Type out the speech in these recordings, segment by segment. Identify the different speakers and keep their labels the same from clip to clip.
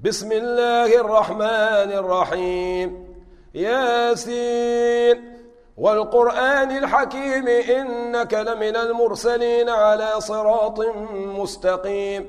Speaker 1: بسم الله الرحمن الرحيم. ياسين والقرآن الحكيم إنك لمن المرسلين على صراط مستقيم.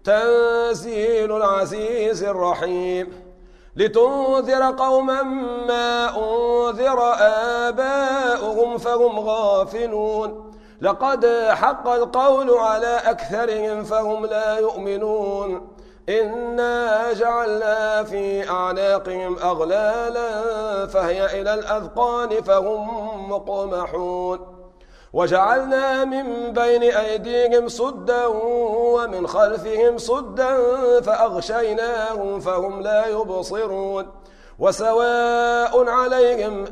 Speaker 1: تنزيل العزيز الرحيم. لتنذر قوما ما أنذر آباؤهم فهم غافلون. لقد حق القول على أكثرهم فهم لا يؤمنون. إنا جعلنا في أعناقهم أغلالا فهي إلى الأذقان فهم مقمحون. وجعلنا من بين أيديهم سدا ومن خلفهم سدا فأغشيناهم فهم لا يبصرون. وسواء عليهم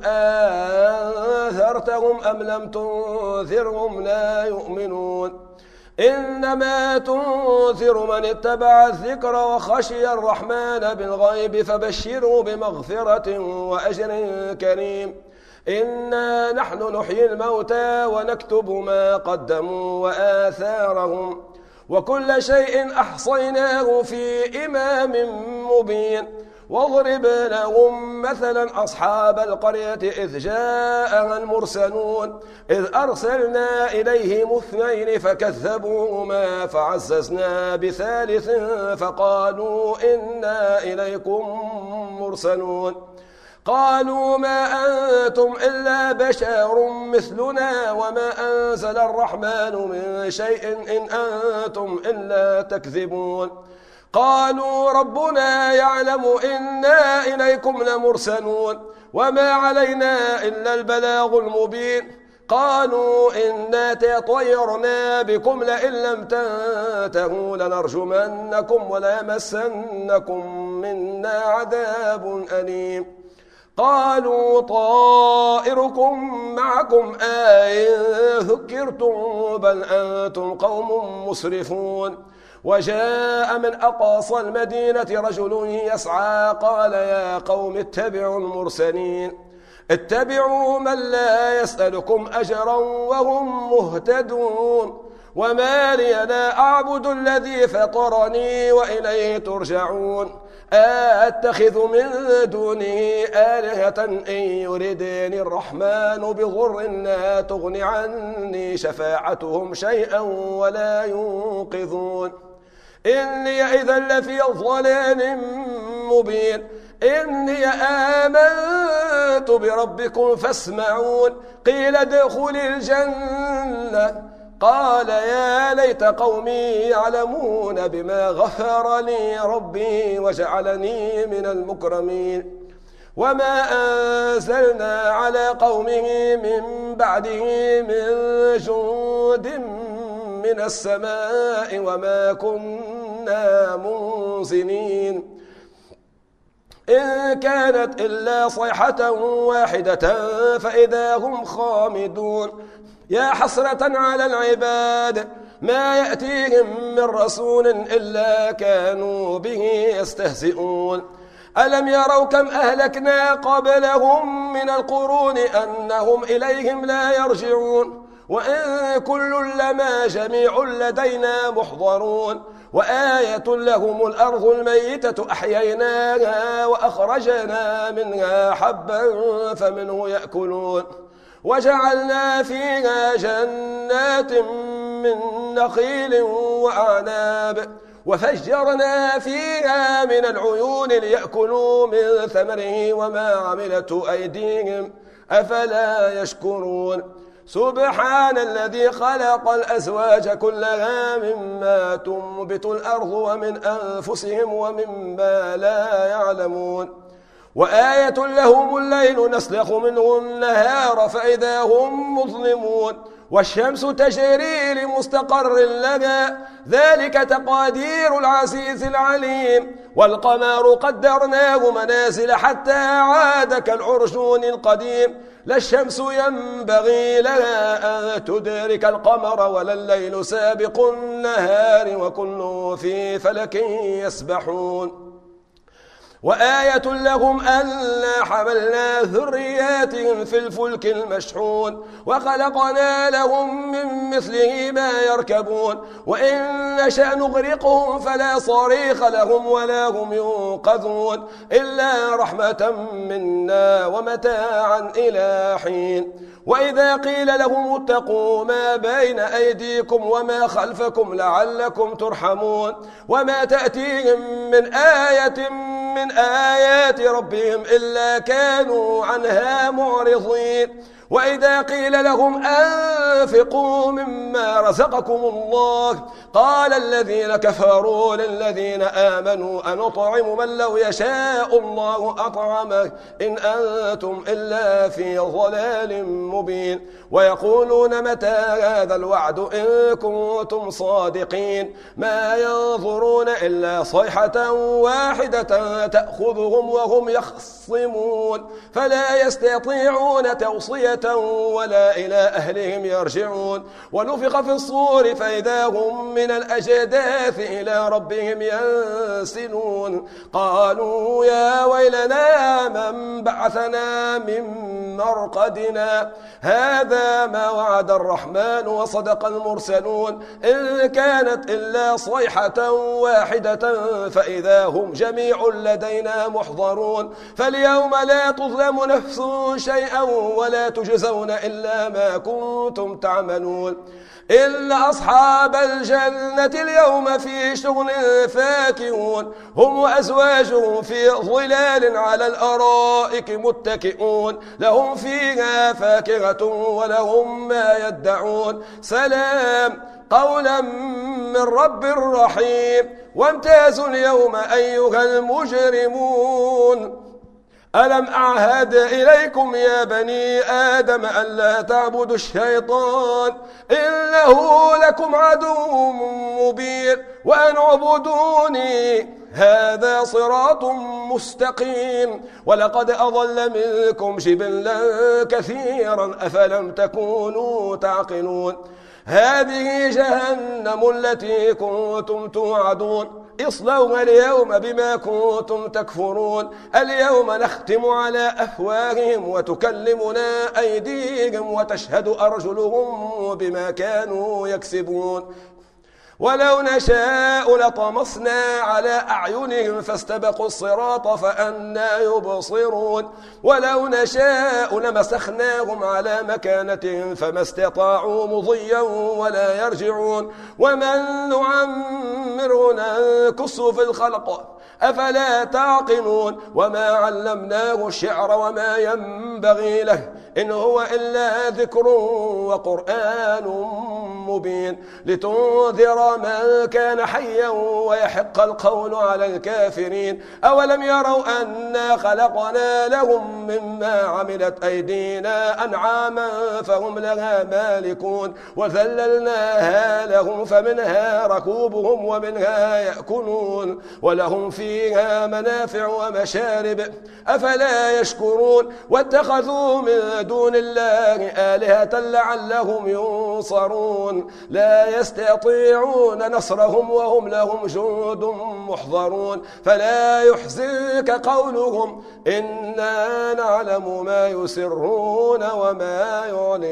Speaker 1: أنذرتهم أم لم تنذرهم لا يؤمنون. إنما تنذر من اتبع الذكر وخشي الرحمن بالغيب فبشره بمغفرة وأجر كريم. إنا نحن نحيي الموتى ونكتب ما قدموا وآثارهم وكل شيء أحصيناه في إمام مبين. واضرب لهم مثلا أصحاب القرية إذ جاءها المرسلون إذ أرسلنا إليهم 2 فكذبوهما فعززنا بثالث فقالوا إنا إليكم مرسلون. قالوا ما أنتم إلا بشر مثلنا وما أنزل الرحمن من شيء إن أنتم إلا تكذبون. قالوا ربنا يعلم إنا إليكم لمرسلون وما علينا إلا البلاغ المبين. قالوا إنا تطيرنا بكم لئن لم تنتهوا لنرجمنكم وليمسنكم منا عذاب أليم. قالوا طائركم معكم أئن ذكرتم بل أنتم قوم مسرفون. وجاء من أقصى المدينة رجل يسعى قال يا قوم اتبعوا المرسلين اتبعوا من لا يسألكم أجرا وهم مهتدون. وما لي لا أعبد الذي فطرني وإليه ترجعون. أتخذ من دونه آلهة إن يردني الرحمن بضر لا تغن عني شفاعتهم شيئا ولا ينقذون. إني إذا لفي ضلال مبين. إني آمنت بربكم فاسمعون. قيل ادخل الجنة قال يا ليت قومي يعلمون بما غفر لي ربي وجعلني من المكرمين. وما أنزلنا على قومه من بعده من جند من السماء وما كنا منزلين. إن كانت إلا صيحة واحدة فإذا هم خامدون. يا حسرة على العباد ما يأتيهم من رسول إلا كانوا به يستهزئون. ألم يروا كم أهلكنا قبلهم من القرون أنهم إليهم لا يرجعون. وإن كل لما جميع لدينا محضرون. وآية لهم الأرض الميتة أحييناها وأخرجنا منها حبا فمنه يأكلون. وجعلنا فيها جنات من نخيل وأعناب وفجرنا فيها من العيون ليأكلوا من ثمره وما عملته أيديهم أفلا يشكرون. سبحان الذي خلق الأزواج كلها مما تنبت الأرض ومن أنفسهم ومما لا يعلمون. وآية لهم الليل نسلخ منه النهار فإذا هم مظلمون. والشمس تجري لمستقر لها ذلك تقادير العزيز العليم. والقمر قدرناه منازل حتى عاد كالعرجون القديم. لا الشمس ينبغي لها أن تدرك القمر ولا الليل سابق النهار وكل في فلك يسبحون. وآية لهم ألا حملنا ذرياتهم في الفلك المشحون وخلقنا لهم من مثله ما يركبون وإن نشأ نغرقهم فلا صريخ لهم ولا هم ينقذون إلا رحمة منا ومتاعا إلى حين. وإذا قيل لهم اتقوا ما بين أيديكم وما خلفكم لعلكم ترحمون وما تأتيهم من آية من آيات ربهم إلا كانوا عنها معرضين. وإذا قيل لهم أنفقوا مما رزقكم الله قال الذين كفروا للذين آمنوا أنطعم من لو يشاء الله أطعمه إن أنتم إلا في ضلال مبين. ويقولون متى هذا الوعد إن كنتم صادقين ما ينظرون إلا صيحة واحدة تأخذهم وهم يخصمون فلا يستطيعون توصية ولا إلى أهلهم يرجعون. ونفخ في الصور فإذا هم من الأجداث إلى ربهم ينسلون قالوا يا ويلنا من بعثنا من مرقدنا هذا ما وعد الرحمن وصدق المرسلون إن كانت إلا صيحة واحدة فإذا هم جميع لدينا محضرون. فاليوم لا تظلم نفس شيئا ولا تجزون إلا ما كنتم تعملون إلا أصحاب الجنة اليوم في شغل فاكهون هم وأزواجهم في ظلال على الأرائك متكئون لهم فيها فاكهة ولهم ما يدعون سلام قولا من رب رحيم. وامتازوا اليوم أيها المجرمون ألم أعهد إليكم يا بني آدم ألا تعبدوا الشيطان إنه لكم عدو مبين وأن اعبدوني هذا صراط مستقيم. ولقد أضل منكم جبلا كثيرا أفلم تكونوا تعقلون هذه جهنم التي كنتم توعدون اصلوها اليوم بما كنتم تكفرون اليوم نختم على أفواههم وتكلمنا أيديهم وتشهد أرجلهم بما كانوا يكسبون. ولو نشاء لطمسنا على أعينهم فاستبقوا الصراط فأنى يبصرون ولو نشاء لمسخناهم على مكانتهم فما استطاعوا مضيا ولا يرجعون. ومن نعمره ننكسه في الخلق أفلا تعقلون. وما علمناه الشعر وما ينبغي له إن هو إلا ذكر وقرآن مبين لتنذر من كان حيا ويحق القول على الكافرين. أولم يروا أنا خلقنا لهم مما عملت أيدينا أنعاما فهم لها مالكون وذللناها لهم فمنها ركوبهم ومنها يأكلون ولهم فيها منافع ومشارب أفلا يشكرون. واتخذوا من دون الله آلهة لعلهم ينصرون لا يستطيعون نصرهم وهم لهم جند محضرون. فلا يحزنك قولهم إنا نعلم ما يسرون وما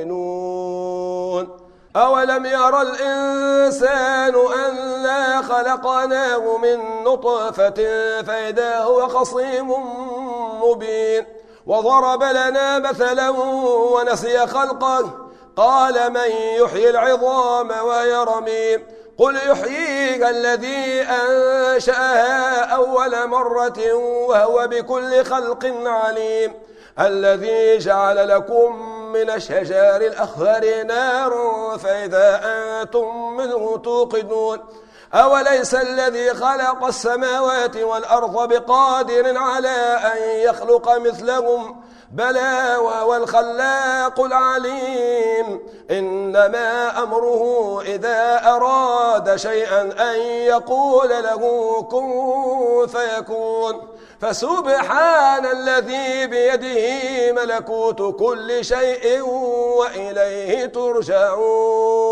Speaker 1: يعلنون. أولم يرى الإنسان أنا خلقناه من نطفة فإذا هو خصيم مبين. وضرب لنا مثلا ونسي خلقه قال من يحيي العظام وهي رميم قل يحييها الذي أنشأها أول مرة وهو بكل خلق عليم الذي جعل لكم من الشجر الأخضر نارا فإذا أنتم منه توقدون أوليس الذي خلق السماوات والأرض بقادر على أن يخلق مثلهم بلى وهو الخلاق العليم إنما أمره إذا أراد شيئا أن يقول له كن فيكون فسبحان الذي بيده ملكوت كل شيء وإليه ترجعون.